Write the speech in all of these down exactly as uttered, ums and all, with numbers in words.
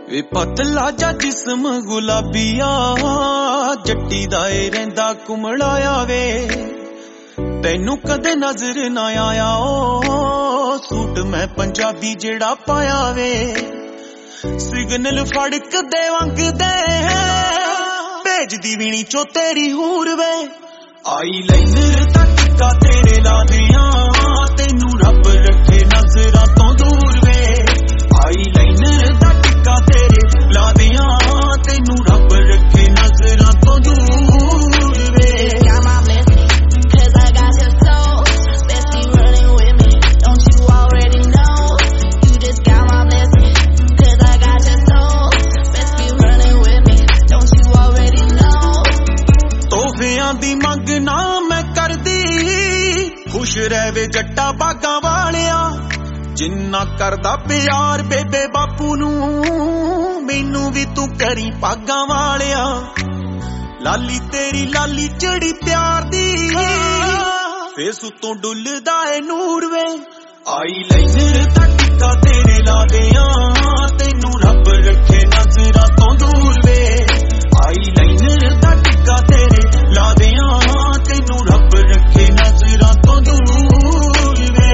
वे पतला जा जिस्म गुलाबिया जट्टी दा ए रहिंदा कुमड़ाया वे तैनू कदे नजर ना आया ओ सूट मैं पंजाबी जेड़ा पाया वे सिग्नल फड़क दे वंग दे भेजदी वीणी चो तेरी हूर वे आई लाइनर दा टिक्का तेरे ला दियां तैनू रब रखे नजरां तो दूर वे आई लाइनर दा टिक्का तेरे ला दियां तैनू रब रखे नजरां तो दूर वे दी मंग ना मैं कर दी खुश रहवे जट्टा बागा वालिया जिन्ना करदा प्यार बेबे बापू नू मैनू भी तू करी पागा वालिया लाली तेरी लाली चढ़ी प्यार दी फेस उतों डुलदा ए नूर वे आई लाइनर दा टिक्का तेरे ला दियां तैनू रब रखे नजरां तो दूर वे आई लाइनर दा टिक्का तेरे ला दियां तैनू रब रखे नजरां तो दूर वे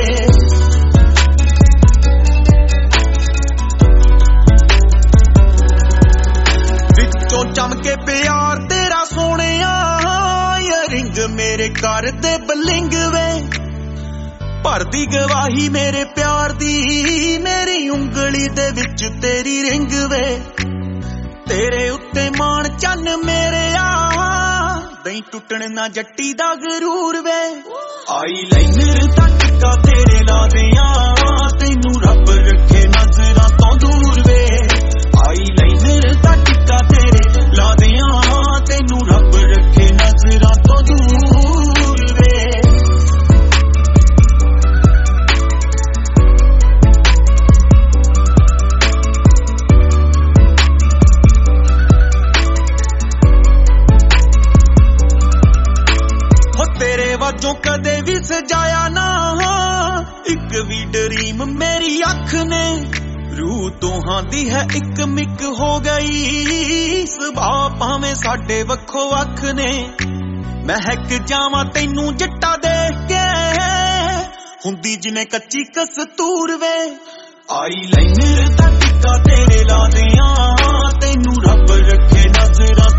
विचों चमके प्यार तेरा सोहणिया रिंग मेरे घर दे बलिंग वे भरदी गवाही मेरे प्यार दी मेरी उंगली दे विच तेरी रिंग वे तेरे उत्ते मान चन्न मेरे आ दई टुटण ना जट्टी दा गरूर वे आई लाइनर दा टिक्का तेरे ला दियां तैनू रब रखे नजरां तो दूर वे आई लाइनर दा टिक्का तेरे ला दियां तैनू रब रखे नजरां तो दूर वे जो कदे भी सजाया ना एक भी ड्रीम मेरी अख ने रूह तोहां दी है एक मिक हो गई सुभाव भावें साडे वखो वख ने महक जावां तैनू जट्टा देख के हुंदी जिवें कच्ची कस्तूर वे आई लाइनर दा टिक्का तेरे ला दियां तैनू रब रखे नजरां